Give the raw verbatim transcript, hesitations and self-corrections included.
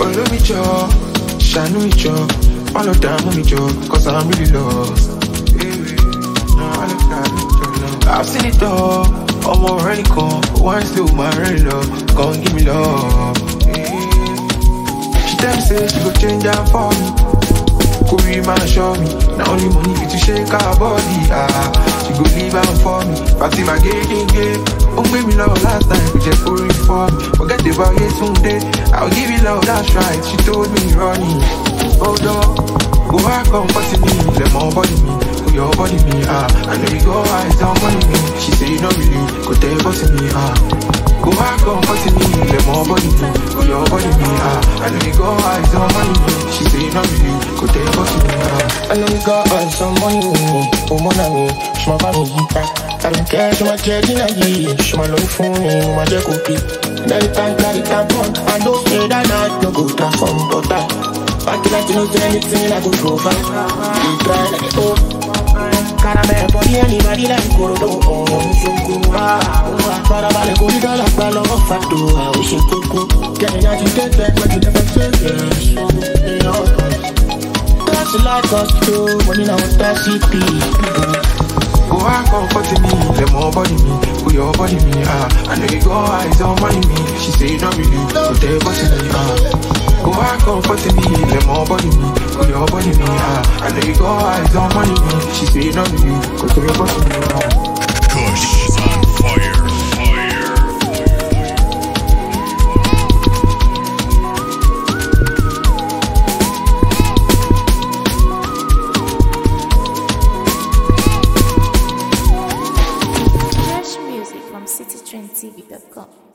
Follow me, job, shine me, job. Follow down with me, job, cause I'm really lost. I've seen it all, I'm already gone. One still my real love, gon' give me love. She tell me say she go change her for me. Could man show me, not only money fit to shake her body. Ah, she go leave her for me, party my getting gay. Oh baby love last time, we just go read for me. Forget about it someday, I'll give you love, that's right. She told me running, hold on, go back on fussing me, let my body me. Your body me, ah, I know you go eyes on money me. She say you know really, go tell bossing me, ah. Go back on fussing me, let more body me. Go your body me, ah, I know you go eyes on money me. She say you know really, go tell bossing me, ah. I know you got eyes on money me, oh mon ami, she my family, I don't care, she my judging I give, she my love for me, my jack cookie. Let it time, let it time, I know say that night, no go transform, but I back like you know anything I go provide. You try like oh. Caramel body anybody like Korodo. Oh, so cool. Ah, para vale corrida la palo facto. Ah, so cool. Can you not take back what you never said? Yes. That's like us too. Money now that's it. Go out comforting me, let more body me, go your body me. Ah, I know you go eyes on money me. She say not really, so they bossing me. Ah. Go out comforting me, let more body me, go your body me, ah. I know you go eyes on money me. She say no to you, go to your body me, ah. Kush on fire, fire. Fresh music from citytrend T V dot com.